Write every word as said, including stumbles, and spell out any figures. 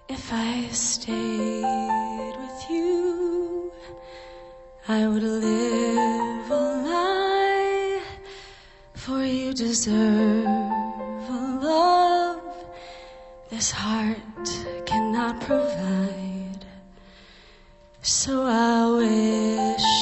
If I stayed with you, I would live a lie, for you deserve a love this heart cannot provide. So I wish